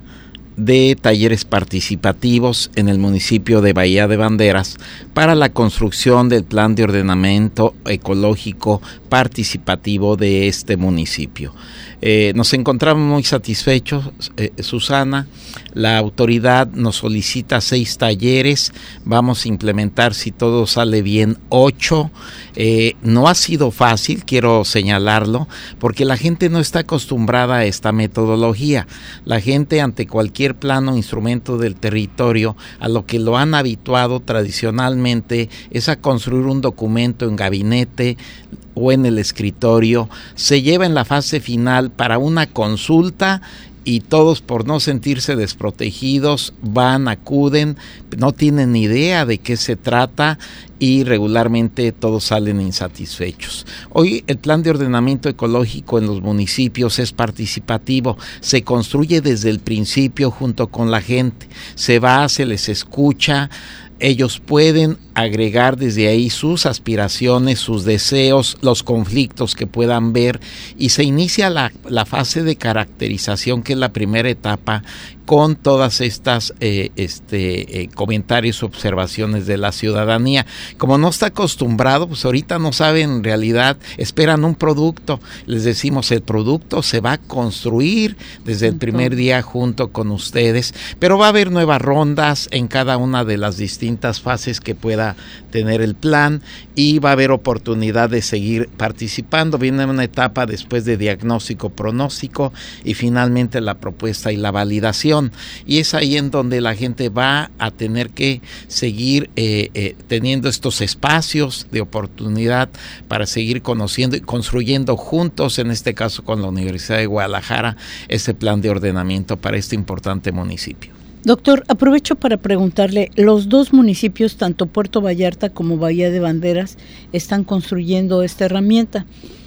de talleres participativos en el municipio de Bahía de Banderas para la construcción del plan de ordenamiento ecológico participativo de este municipio. Eh, nos encontramos muy satisfechos, eh, Susana. La autoridad nos solicita seis talleres, vamos a implementar, si todo sale bien, ocho. Eh, no ha sido fácil, quiero señalarlo, porque la gente no está acostumbrada a esta metodología. La gente, ante cualquier plan o instrumento del territorio, a lo que lo han habituado tradicionalmente es a construir un documento en gabinete o en el escritorio, se lleva en la fase final para una consulta, y todos, por no sentirse desprotegidos, van, acuden, no tienen ni idea de qué se trata, y regularmente todos salen insatisfechos. Hoy el plan de ordenamiento ecológico en los municipios es participativo, se construye desde el principio junto con la gente, se va, se les escucha. Ellos pueden agregar desde ahí sus aspiraciones, sus deseos, los conflictos que puedan ver, y se inicia la, la fase de caracterización, que es la primera etapa, con todas estas eh, este, eh, comentarios, observaciones de la ciudadanía. Como no está acostumbrado, pues ahorita no saben en realidad, esperan un producto. Les decimos, el producto se va a construir desde el primer día junto con ustedes, pero va a haber nuevas rondas en cada una de las distintas fases que pueda tener el plan, y va a haber oportunidad de seguir participando. Viene una etapa después de diagnóstico, pronóstico, y finalmente la propuesta y la validación. Y es ahí en donde la gente va a tener que seguir eh, eh, teniendo estos espacios de oportunidad para seguir conociendo y construyendo juntos, en este caso con la Universidad de Guadalajara, ese plan de ordenamiento para este importante municipio. Doctor, aprovecho para preguntarle, los dos municipios, tanto Puerto Vallarta como Bahía de Banderas, están construyendo esta herramienta.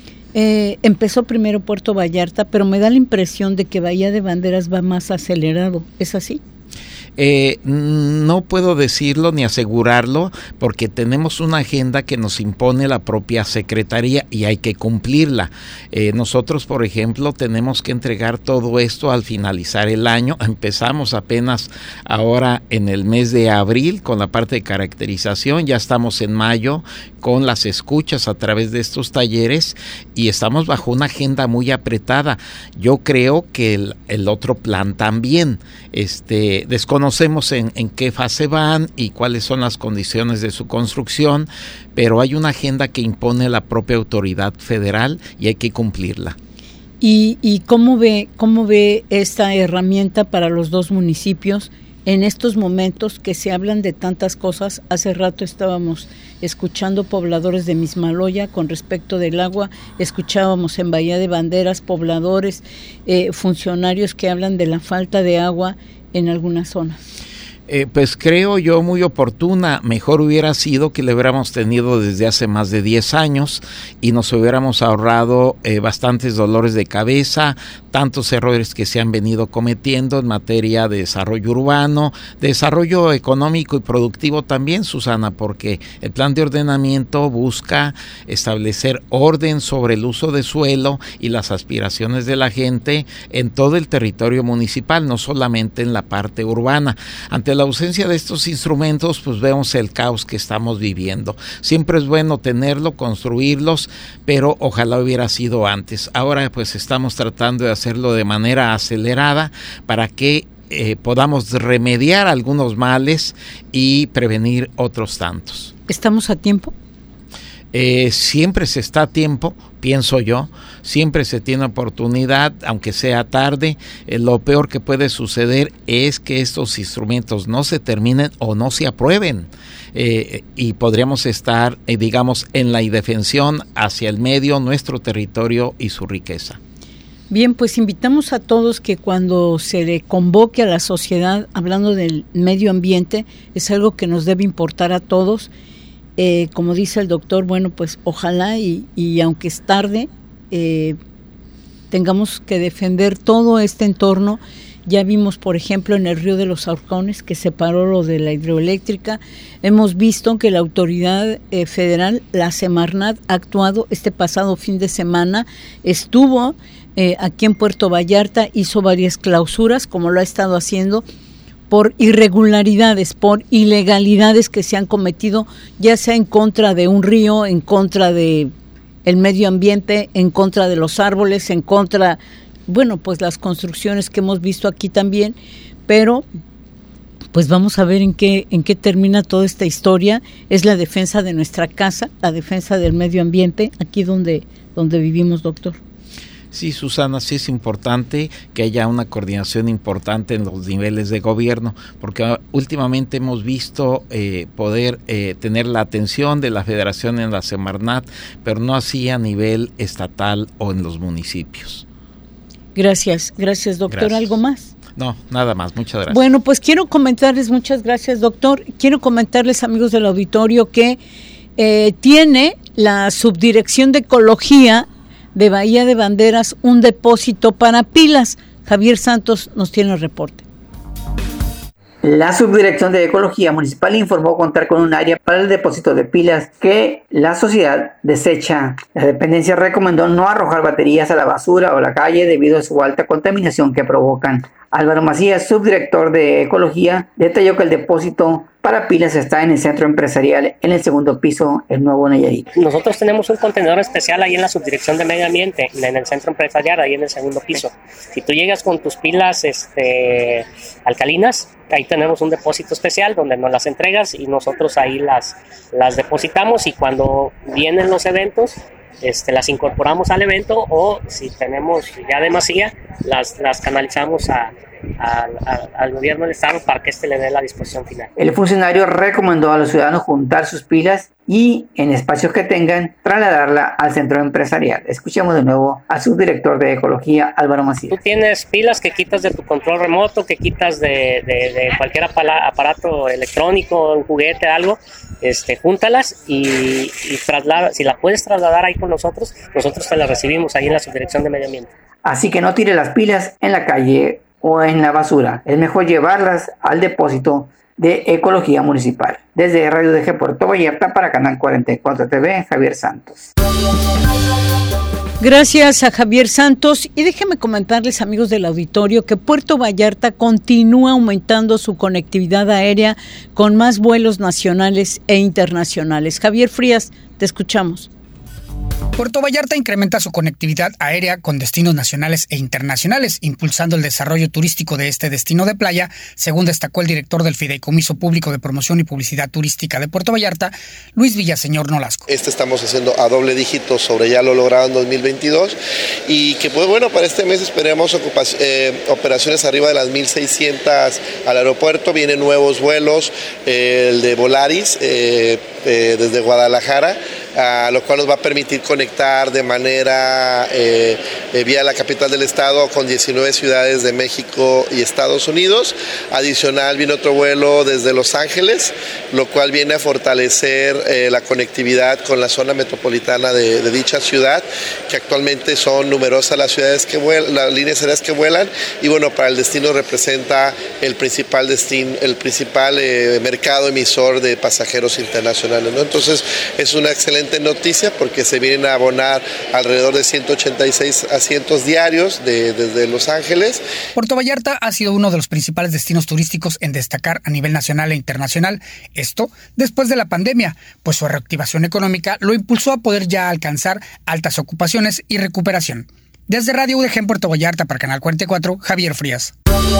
Eh, empezó primero Puerto Vallarta, pero me da la impresión de que Bahía de Banderas va más acelerado. ¿Es así? Eh, no puedo decirlo ni asegurarlo, porque tenemos una agenda que nos impone la propia Secretaría y hay que cumplirla. Eh, nosotros, por ejemplo, tenemos que entregar todo esto al finalizar el año. Empezamos apenas ahora en el mes de abril con la parte de caracterización, ya estamos en mayo con las escuchas a través de estos talleres, y estamos bajo una agenda muy apretada. Yo creo que el, el otro plan también, este, desconocemos en, en qué fase van y cuáles son las condiciones de su construcción, pero hay una agenda que impone la propia autoridad federal y hay que cumplirla. ¿Y, y cómo ve, cómo ve esta herramienta para los dos municipios en estos momentos que se hablan de tantas cosas? Hace rato estábamos escuchando pobladores de Mismaloya con respecto del agua, escuchábamos en Bahía de Banderas pobladores, eh, funcionarios que hablan de la falta de agua en algunas zonas. Eh, pues creo yo muy oportuna. Mejor hubiera sido que le hubiéramos tenido desde hace más de diez años y nos hubiéramos ahorrado eh, bastantes dolores de cabeza, tantos errores que se han venido cometiendo en materia de desarrollo urbano, desarrollo económico y productivo también, Susana, porque el plan de ordenamiento busca establecer orden sobre el uso de suelo y las aspiraciones de la gente en todo el territorio municipal, no solamente en la parte urbana. Ante la ausencia de estos instrumentos, pues vemos el caos que estamos viviendo. Siempre es bueno tenerlo, construirlos, pero ojalá hubiera sido antes. Ahora pues estamos tratando de hacerlo de manera acelerada para que eh, podamos remediar algunos males y prevenir otros tantos. ¿Estamos a tiempo? Eh, siempre se está a tiempo, pienso yo, siempre se tiene oportunidad, aunque sea tarde. Eh, lo peor que puede suceder es que estos instrumentos no se terminen o no se aprueben, eh, y podríamos estar, eh, digamos, en la indefensión hacia el medio, nuestro territorio y su riqueza. Bien, pues invitamos a todos que cuando se le convoque a la sociedad, hablando del medio ambiente, es algo que nos debe importar a todos. Eh, como dice el doctor, bueno, pues ojalá y, y aunque es tarde, eh, tengamos que defender todo este entorno. Ya vimos, por ejemplo, en el Río de los Arcones, que se paró lo de la hidroeléctrica. Hemos visto que la autoridad eh, federal, la Semarnat, ha actuado este pasado fin de semana. Estuvo eh, aquí en Puerto Vallarta, hizo varias clausuras, como lo ha estado haciendo, por irregularidades, por ilegalidades que se han cometido, ya sea en contra de un río, en contra de el medio ambiente, en contra de los árboles, en contra, bueno, pues las construcciones que hemos visto aquí también, pero pues vamos a ver en qué, en qué termina toda esta historia. Es la defensa de nuestra casa, la defensa del medio ambiente, aquí donde, donde vivimos, doctor. Sí, Susana, sí es importante que haya una coordinación importante en los niveles de gobierno, porque últimamente hemos visto eh, poder eh, tener la atención de la Federación en la Semarnat, pero no así a nivel estatal o en los municipios. Gracias, gracias, doctor. Gracias. ¿Algo más? No, nada más, muchas gracias. Bueno, pues quiero comentarles, muchas gracias, doctor. Quiero comentarles, amigos del auditorio, que eh, tiene la Subdirección de Ecología de Bahía de Banderas un depósito para pilas. Javier Santos nos tiene el reporte. La Subdirección de Ecología Municipal informó contar con un área para el depósito de pilas que la sociedad desecha. La dependencia recomendó no arrojar baterías a la basura o a la calle debido a su alta contaminación que provocan. Álvaro Macías, subdirector de Ecología, detalló que el depósito para pilas está en el centro empresarial, en el segundo piso, el Nuevo Nayarit. Nosotros tenemos un contenedor especial ahí en la Subdirección de Medio Ambiente, en el centro empresarial, ahí en el segundo piso. Si tú llegas con tus pilas este, alcalinas, ahí tenemos un depósito especial donde nos las entregas y nosotros ahí las, las depositamos, y cuando vienen los eventos, Este, las incorporamos al evento, o si tenemos ya demasía, las, las canalizamos a, a, a, al gobierno del estado para que éste le dé la disposición final. El funcionario recomendó a los ciudadanos juntar sus pilas y, en espacios que tengan, trasladarla al centro empresarial. Escuchemos de nuevo al subdirector de Ecología, Álvaro Macías. Tú tienes pilas que quitas de tu control remoto, que quitas de, de, de cualquier aparato electrónico, un juguete, algo, este, júntalas y, y traslada. Si la puedes trasladar ahí con nosotros, nosotros te la recibimos ahí en la Subdirección de Medio Ambiente. Así que no tire las pilas en la calle o en la basura. Es mejor llevarlas al depósito de Ecología Municipal. Desde Radio D G Puerto Vallarta para Canal cuarenta y cuatro T V, Javier Santos. Gracias a Javier Santos. Y déjenme comentarles, amigos del auditorio, que Puerto Vallarta continúa aumentando su conectividad aérea con más vuelos nacionales e internacionales. Javier Frías, te escuchamos. Puerto Vallarta incrementa su conectividad aérea con destinos nacionales e internacionales, impulsando el desarrollo turístico de este destino de playa, según destacó el director del Fideicomiso Público de Promoción y Publicidad Turística de Puerto Vallarta, Luis Villaseñor Nolasco. Este estamos haciendo a doble dígito sobre ya lo logrado en dos mil veintidós, y que pues bueno, para este mes esperemos ocupación, eh, operaciones arriba de las mil seiscientas al aeropuerto. Vienen nuevos vuelos, eh, el de Volaris eh, eh, desde Guadalajara, uh, lo cual nos va a permitir conectar de manera eh, eh, vía la capital del estado con diecinueve ciudades de México y Estados Unidos. Adicional viene otro vuelo desde Los Ángeles, lo cual viene a fortalecer eh, la conectividad con la zona metropolitana de, de dicha ciudad, que actualmente son numerosas las ciudades que vuelan, las líneas aéreas que vuelan, y bueno, para el destino representa el principal destino, el principal eh, mercado emisor de pasajeros internacionales, ¿no? Entonces es una excelente noticia porque se vienen a abonar alrededor de ciento ochenta y seis asientos diarios de, desde Los Ángeles. Puerto Vallarta ha sido uno de los principales destinos turísticos en destacar a nivel nacional e internacional. Esto después de la pandemia, pues su reactivación económica lo impulsó a poder ya alcanzar altas ocupaciones y recuperación. Desde Radio U D G en Puerto Vallarta para Canal cuarenta y cuatro, Javier Frías.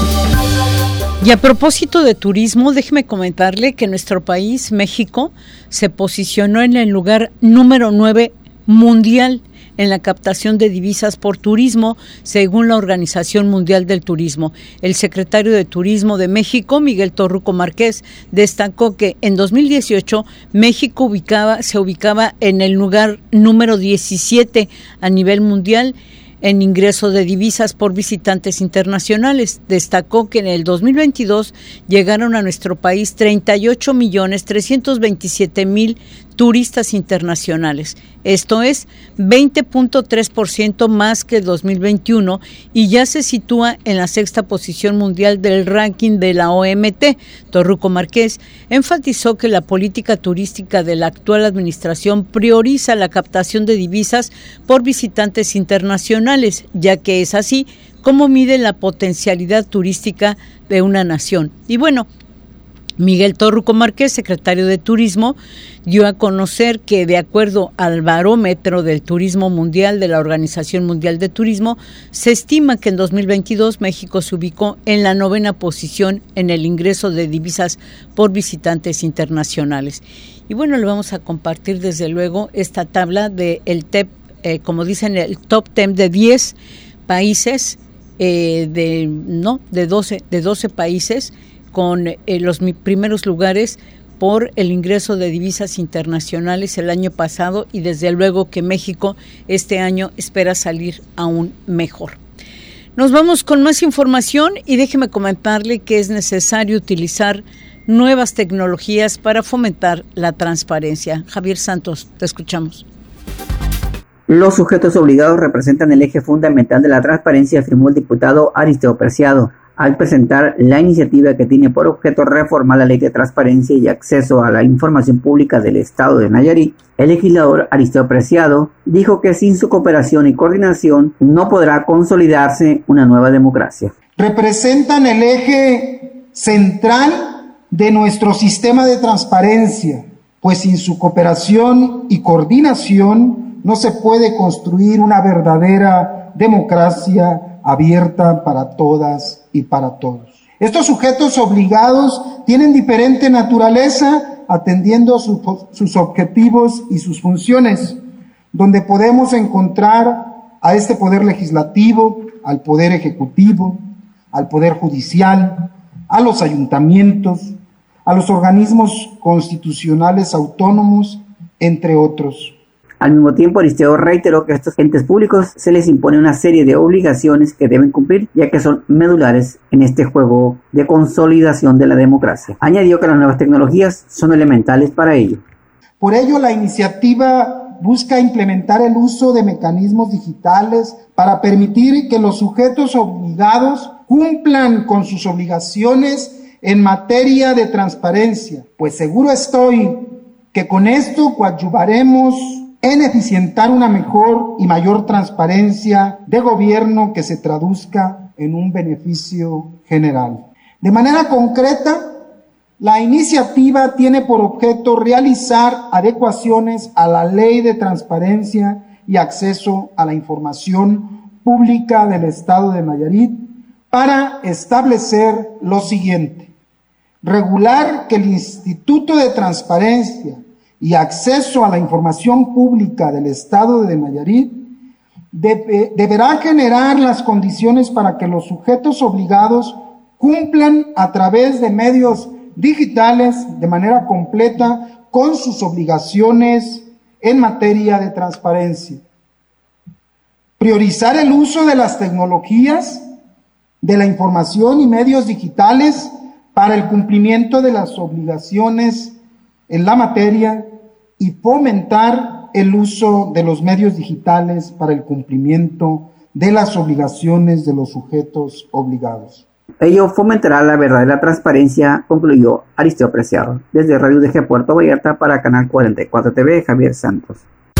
Y a propósito de turismo, déjeme comentarle que nuestro país, México, se posicionó en el lugar número nueve mundial en la captación de divisas por turismo, según la Organización Mundial del Turismo. El secretario de Turismo de México, Miguel Torruco Márquez, destacó que en dos mil dieciocho México ubicaba, se ubicaba en el lugar número diecisiete a nivel mundial en ingreso de divisas por visitantes internacionales. Destacó que en el dos mil veintidós llegaron a nuestro país treinta y ocho millones trescientos veintisiete mil turistas internacionales. Esto es veinte punto tres por ciento más que el dos mil veintiuno y ya se sitúa en la sexta posición mundial del ranking de la O M T. Torruco Márquez enfatizó que la política turística de la actual administración prioriza la captación de divisas por visitantes internacionales, ya que es así como mide la potencialidad turística de una nación. Y bueno, Miguel Torruco Márquez, secretario de Turismo, dio a conocer que de acuerdo al barómetro del turismo mundial de la Organización Mundial de Turismo, se estima que en dos mil veintidós México se ubicó en la novena posición en el ingreso de divisas por visitantes internacionales. Y bueno, le vamos a compartir desde luego esta tabla de el T E P, eh, como dicen, el top diez de diez países, eh, de no, de doce, de doce países, con eh, los primeros lugares por el ingreso de divisas internacionales el año pasado, y desde luego que México este año espera salir aún mejor. Nos vamos con más información y déjeme comentarle que es necesario utilizar nuevas tecnologías para fomentar la transparencia. Javier Santos, te escuchamos. Los sujetos obligados representan el eje fundamental de la transparencia, afirmó el diputado Aristeo Preciado al presentar la iniciativa que tiene por objeto reformar la Ley de Transparencia y Acceso a la Información Pública del Estado de Nayarit. El legislador Aristeo Preciado dijo que sin su cooperación y coordinación no podrá consolidarse una nueva democracia. Representan el eje central de nuestro sistema de transparencia, pues sin su cooperación y coordinación no se puede construir una verdadera democracia abierta para todas y para todos. Estos sujetos obligados tienen diferente naturaleza atendiendo su, sus objetivos y sus funciones, donde podemos encontrar a este poder legislativo, al poder ejecutivo, al poder judicial, a los ayuntamientos, a los organismos constitucionales autónomos, entre otros. Al mismo tiempo, Aristeo reiteró que a estos entes públicos se les impone una serie de obligaciones que deben cumplir, ya que son medulares en este juego de consolidación de la democracia. Añadió que las nuevas tecnologías son elementales para ello. Por ello, la iniciativa busca implementar el uso de mecanismos digitales para permitir que los sujetos obligados cumplan con sus obligaciones en materia de transparencia, pues seguro estoy que con esto coadyuvaremos en eficientar una mejor y mayor transparencia de gobierno que se traduzca en un beneficio general. De manera concreta, la iniciativa tiene por objeto realizar adecuaciones a la Ley de Transparencia y Acceso a la Información Pública del Estado de Nayarit para establecer lo siguiente: regular que el Instituto de Transparencia y Acceso a la Información Pública del Estado de Nayarit debe, deberá generar las condiciones para que los sujetos obligados cumplan a través de medios digitales de manera completa con sus obligaciones en materia de transparencia. Priorizar el uso de las tecnologías, de la información y medios digitales para el cumplimiento de las obligaciones en la materia y fomentar el uso de los medios digitales para el cumplimiento de las obligaciones de los sujetos obligados. Ello fomentará la verdadera transparencia, concluyó Aristeo Preciado. Desde Radio U D G Puerto Vallarta para Canal cuarenta y cuatro T V, Javier Santos.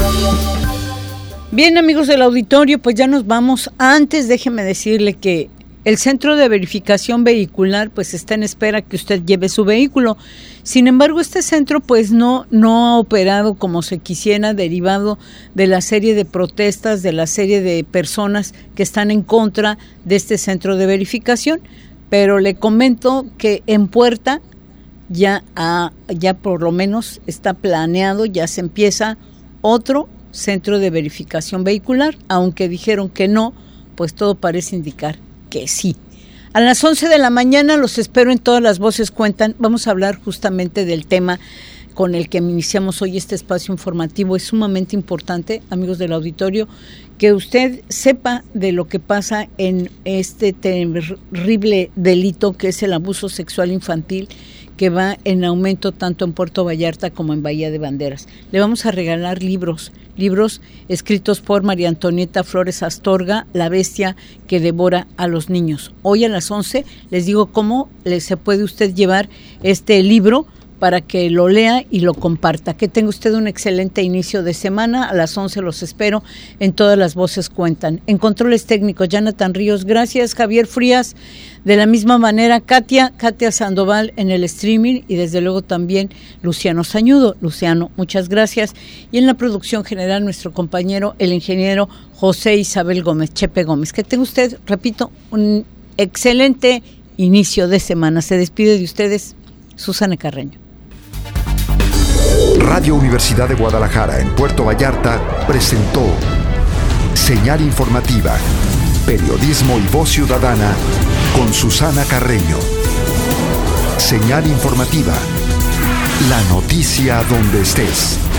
Bien, amigos del auditorio, pues ya nos vamos. Antes déjeme decirle que el Centro de Verificación Vehicular pues está en espera que usted lleve su vehículo. Sin embargo, este centro pues no, no ha operado como se quisiera, derivado de la serie de protestas, de la serie de personas que están en contra de este centro de verificación. Pero le comento que en puerta ya, ha, ya por lo menos está planeado, ya se empieza otro centro de verificación vehicular, aunque dijeron que no, pues todo parece indicar que sí. A las once de la mañana los espero en Todas las Voces Cuentan. Vamos a hablar justamente del tema con el que iniciamos hoy este espacio informativo. Es sumamente importante, amigos del auditorio, que usted sepa de lo que pasa en este terrible delito que es el abuso sexual infantil, que va en aumento tanto en Puerto Vallarta como en Bahía de Banderas. Le vamos a regalar libros, libros escritos por María Antonieta Flores Astorga, La bestia que devora a los niños. Hoy a las once les digo cómo le se puede usted llevar este libro para que lo lea y lo comparta. Que tenga usted un excelente inicio de semana. A las once los espero en Todas las Voces Cuentan. En controles técnicos, Jonathan Ríos. Gracias, Javier Frías. De la misma manera, Katia, Katia Sandoval en el streaming y desde luego también Luciano Sañudo. Luciano, muchas gracias. Y en la producción general, nuestro compañero, el ingeniero José Isabel Gómez, Chepe Gómez. Que tenga usted, repito, un excelente inicio de semana. Se despide de ustedes, Susana Carreño. Radio Universidad de Guadalajara en Puerto Vallarta presentó Señal Informativa, Periodismo y Voz Ciudadana con Susana Carreño. Señal Informativa, la noticia donde estés.